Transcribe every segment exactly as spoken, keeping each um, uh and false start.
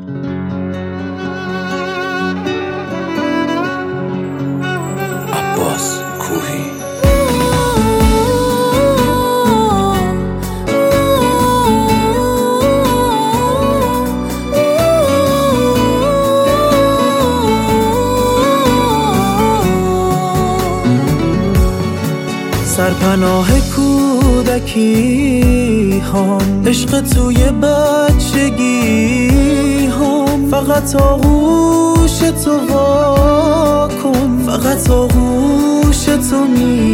عباس کوهی. سرپناه کودکی هم، عشق توی بچگی هم، فقط آغوش تو وا کن، فقط آغوش تو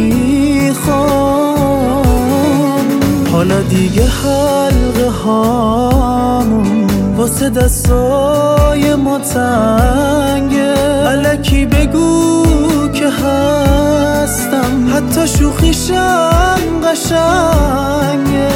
میخوام. حالا دیگه حلقه هامون واسه دستای ما تنگه، الکی بگو که هستم، حتی شوخیشم قشنگه.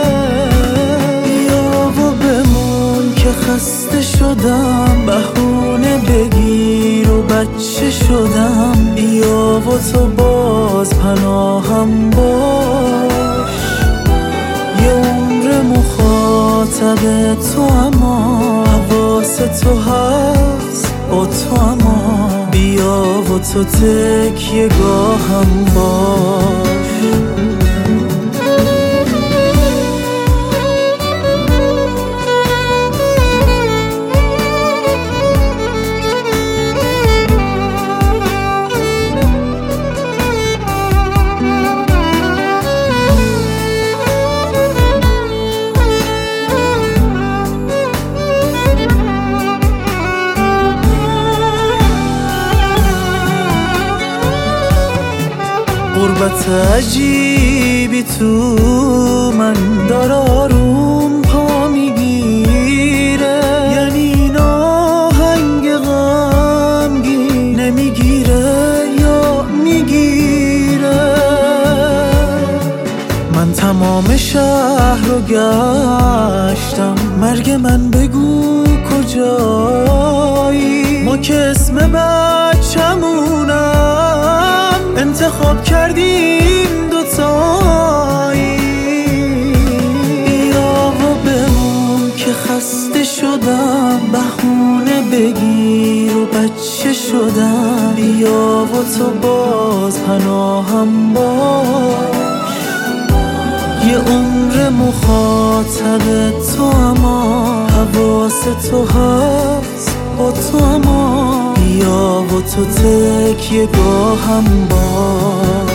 بیا و بمون که خسته شدم، بهونه بگیر و بچه شدم. بیا و تو باز پناهم باش، یه عمر مخاطب تو، اما حواس تو هست با تو. اما بیا و تو تکیه گاهم باش. غربت عجیبی تو من داره آروم پا میگیره، یعنی این آهنگ غمگین نمیگیره یا میگیره. من تمام شهر رو گشتم، مرگ من بگو کجایی؟ ما که اسم بچمونم انتخاب کردیم دوتایی. بیا و بمون که خسته شدم، بهونه بگیر و بچه شدم. بیا و تو باز پناهم باش، یه عمر مخاطب تو، اما حواس تو هست با تو. اما بیا و تو تکیه گاهم باش.